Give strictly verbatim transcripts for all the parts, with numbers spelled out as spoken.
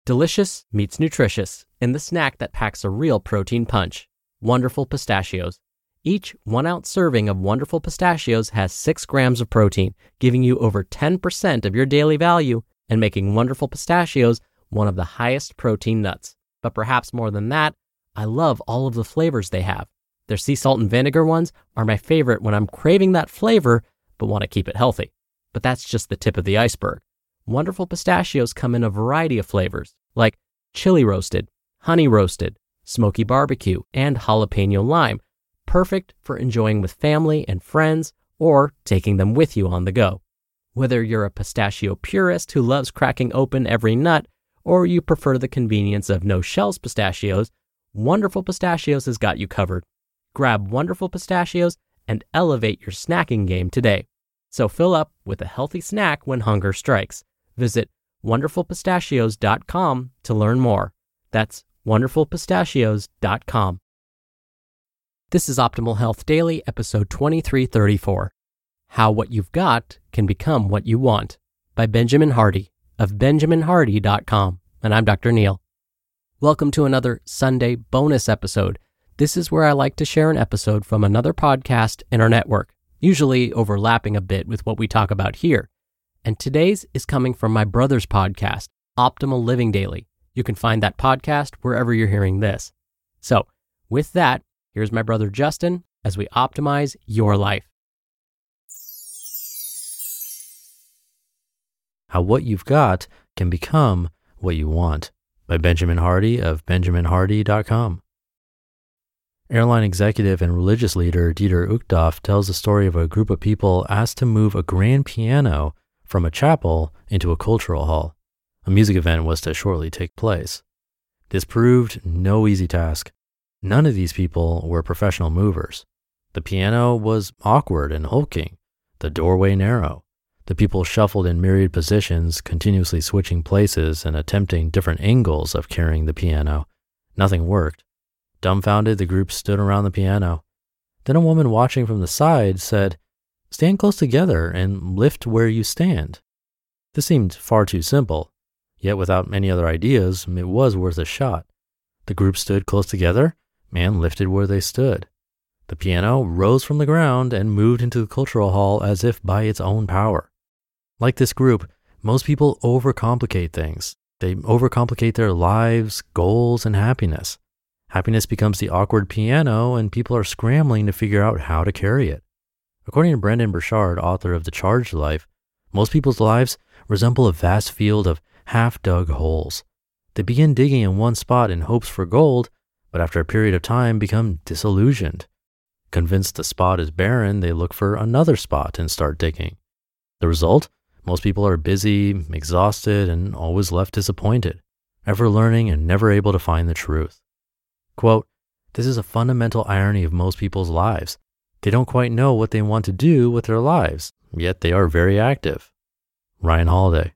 Delicious meets nutritious in the snack that packs a real protein punch. Wonderful Pistachios. Each one-ounce serving of Wonderful Pistachios has six grams of protein, giving you over ten percent of your daily value and making Wonderful Pistachios one of the highest protein nuts. But perhaps more than that, I love all of the flavors they have. Their sea salt and vinegar ones are my favorite when I'm craving that flavor but want to keep it healthy. But that's just the tip of the iceberg. Wonderful Pistachios come in a variety of flavors, like chili roasted, honey roasted, smoky barbecue, and jalapeno lime, perfect for enjoying with family and friends or taking them with you on the go. Whether you're a pistachio purist who loves cracking open every nut, or you prefer the convenience of no-shells pistachios, Wonderful Pistachios has got you covered. Grab Wonderful Pistachios and elevate your snacking game today. So fill up with a healthy snack when hunger strikes. Visit wonderful pistachios dot com to learn more. That's wonderful pistachios dot com. This is Optimal Health Daily, episode twenty-three thirty-four. How What You've Got Can Become What You Want, by Benjamin Hardy of benjamin hardy dot com. And I'm Doctor Neil. Welcome to another Sunday bonus episode. This is where I like to share an episode from another podcast in our network, usually overlapping a bit with what we talk about here. And today's is coming from my brother's podcast, Optimal Living Daily. You can find that podcast wherever you're hearing this. So, with that, here's my brother Justin as we optimize your life. How What You've Got Can Become What You Want, by Benjamin Hardy of benjamin hardy dot com. Airline executive and religious leader Dieter Uchtdorf tells the story of a group of people asked to move a grand piano from a chapel into a cultural hall. A music event was to shortly take place. This proved no easy task. None of these people were professional movers. The piano was awkward and hulking, the doorway narrow. The people shuffled in myriad positions, continuously switching places and attempting different angles of carrying the piano. Nothing worked. Dumbfounded, the group stood around the piano. Then a woman watching from the side said, "Stand close together and lift where you stand." This seemed far too simple, yet without any other ideas, it was worth a shot. The group stood close together and lifted where they stood. The piano rose from the ground and moved into the cultural hall as if by its own power. Like this group, most people overcomplicate things. They overcomplicate their lives, goals, and happiness. Happiness becomes the awkward piano, and people are scrambling to figure out how to carry it. According to Brendon Burchard, author of The Charged Life, most people's lives resemble a vast field of half-dug holes. They begin digging in one spot in hopes for gold, but after a period of time become disillusioned. Convinced the spot is barren, they look for another spot and start digging. The result? Most people are busy, exhausted, and always left disappointed, ever learning and never able to find the truth. Quote, "This is a fundamental irony of most people's lives. They don't quite know what they want to do with their lives, yet they are very active." Ryan Holiday.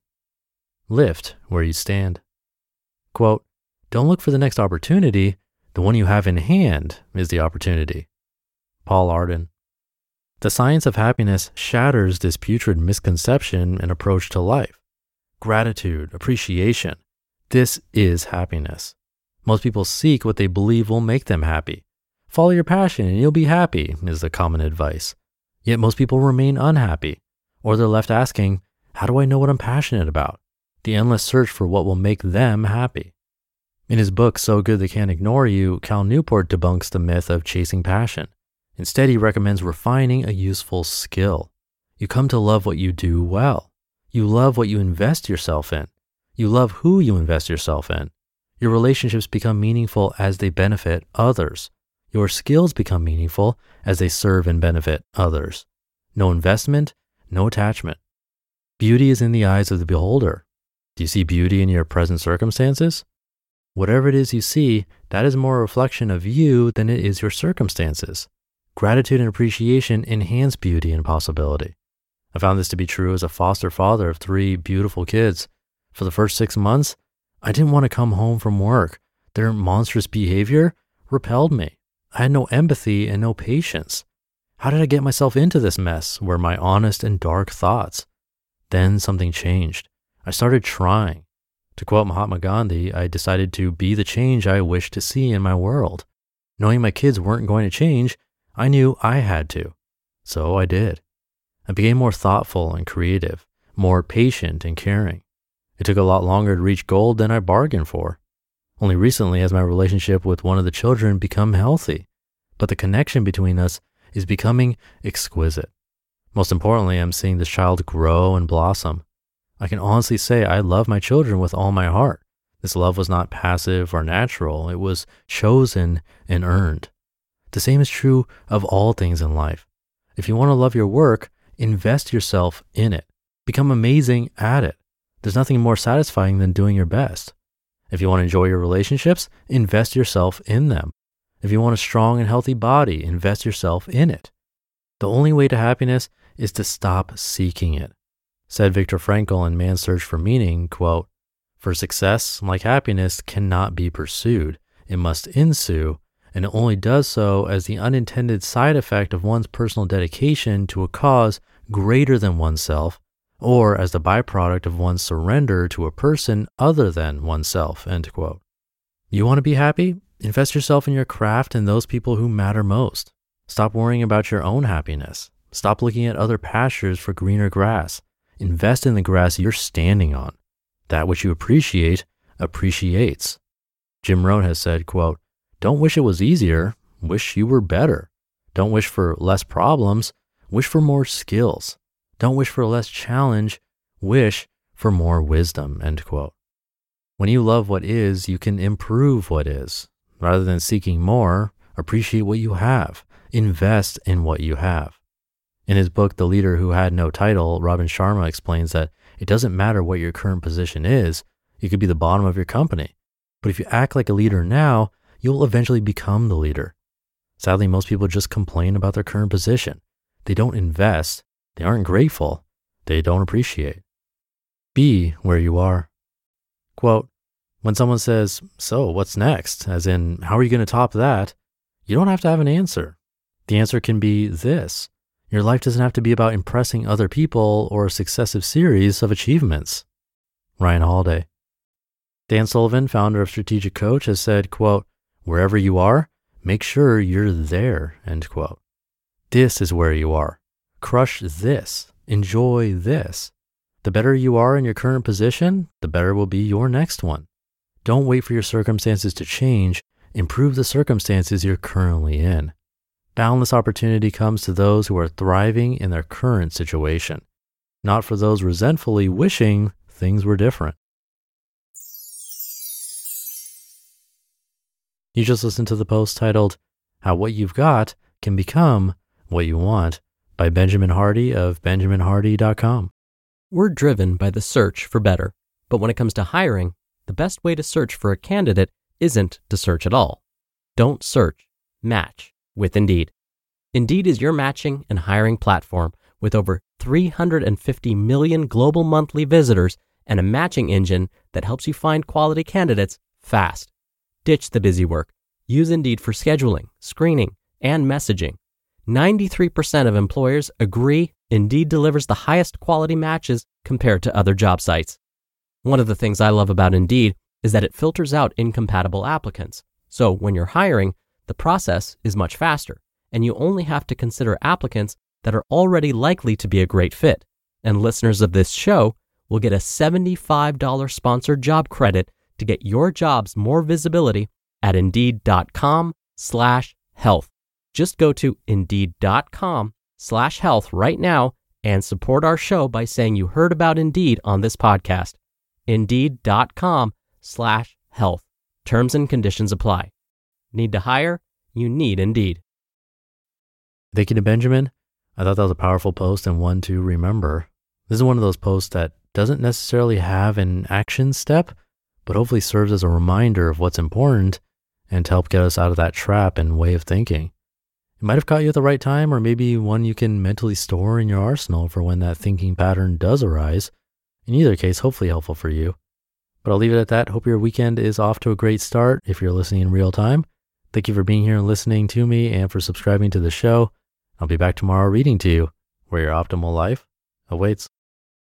Lift where you stand. Quote, "Don't look for the next opportunity. The one you have in hand is the opportunity." Paul Arden. The science of happiness shatters this putrid misconception and approach to life. Gratitude, appreciation. This is happiness. Most people seek what they believe will make them happy. Follow your passion and you'll be happy is the common advice. Yet most people remain unhappy, or they're left asking, how do I know what I'm passionate about? The endless search for what will make them happy. In his book, So Good They Can't Ignore You, Cal Newport debunks the myth of chasing passion. Instead, he recommends refining a useful skill. You come to love what you do well. You love what you invest yourself in. You love who you invest yourself in. Your relationships become meaningful as they benefit others. Your skills become meaningful as they serve and benefit others. No investment, no attachment. Beauty is in the eyes of the beholder. Do you see beauty in your present circumstances? Whatever it is you see, that is more a reflection of you than it is your circumstances. Gratitude and appreciation enhance beauty and possibility. I found this to be true as a foster father of three beautiful kids. For the first six months, I didn't want to come home from work. Their monstrous behavior repelled me. I had no empathy and no patience. How did I get myself into this mess? Were my honest and dark thoughts. Then something changed. I started trying. To quote Mahatma Gandhi, I decided to be the change I wished to see in my world. Knowing my kids weren't going to change, I knew I had to. So I did. I became more thoughtful and creative, more patient and caring. It took a lot longer to reach gold than I bargained for. Only recently has my relationship with one of the children become healthy, but the connection between us is becoming exquisite. Most importantly, I'm seeing this child grow and blossom. I can honestly say I love my children with all my heart. This love was not passive or natural. It was chosen and earned. The same is true of all things in life. If you want to love your work, invest yourself in it. Become amazing at it. There's nothing more satisfying than doing your best. If you want to enjoy your relationships, invest yourself in them. If you want a strong and healthy body, invest yourself in it. The only way to happiness is to stop seeking it. Said Viktor Frankl in Man's Search for Meaning, quote, "For success, like happiness, cannot be pursued. It must ensue, and it only does so as the unintended side effect of one's personal dedication to a cause greater than oneself, or as the byproduct of one's surrender to a person other than oneself," end quote. You want to be happy? Invest yourself in your craft and those people who matter most. Stop worrying about your own happiness. Stop looking at other pastures for greener grass. Invest in the grass you're standing on. That which you appreciate, appreciates. Jim Rohn has said, quote, "Don't wish it was easier, wish you were better. Don't wish for less problems, wish for more skills. Don't wish for less challenge, wish for more wisdom," end quote. When you love what is, you can improve what is. Rather than seeking more, appreciate what you have. Invest in what you have. In his book, The Leader Who Had No Title, Robin Sharma explains that it doesn't matter what your current position is. You could be the bottom of your company. But if you act like a leader now, you'll eventually become the leader. Sadly, most people just complain about their current position. They don't invest. They aren't grateful. They don't appreciate. Be where you are. Quote, when someone says, "So what's next?" as in, how are you going to top that? You don't have to have an answer. The answer can be this. Your life doesn't have to be about impressing other people or a successive series of achievements. Ryan Holiday. Dan Sullivan, founder of Strategic Coach, has said, quote, "Wherever you are, make sure you're there," end quote. This is where you are. Crush this. Enjoy this. The better you are in your current position, the better will be your next one. Don't wait for your circumstances to change. Improve the circumstances you're currently in. Boundless opportunity comes to those who are thriving in their current situation, not for those resentfully wishing things were different. You just listened to the post titled, "How What You've Got Can Become What You Want" by Benjamin Hardy of benjamin hardy dot com. We're driven by the search for better, but when it comes to hiring, the best way to search for a candidate isn't to search at all. Don't search, match with Indeed. Indeed is your matching and hiring platform with over three hundred fifty million global monthly visitors and a matching engine that helps you find quality candidates fast. Ditch the busy work. Use Indeed for scheduling, screening, and messaging. ninety-three percent of employers agree Indeed delivers the highest quality matches compared to other job sites. One of the things I love about Indeed is that it filters out incompatible applicants. So when you're hiring, the process is much faster, and you only have to consider applicants that are already likely to be a great fit. And listeners of this show will get a seventy-five dollars sponsored job credit to get your jobs more visibility at indeed.com slash health. Just go to indeed.com slash health right now and support our show by saying you heard about Indeed on this podcast. Indeed.com slash health. Terms and conditions apply. Need to hire? You need Indeed. Thank you to Benjamin. I thought that was a powerful post and one to remember. This is one of those posts that doesn't necessarily have an action step, but hopefully serves as a reminder of what's important and to help get us out of that trap and way of thinking. It might have caught you at the right time, or maybe one you can mentally store in your arsenal for when that thinking pattern does arise. In either case, hopefully helpful for you. But I'll leave it at that. Hope your weekend is off to a great start if you're listening in real time. Thank you for being here and listening to me and for subscribing to the show. I'll be back tomorrow reading to you where your optimal life awaits.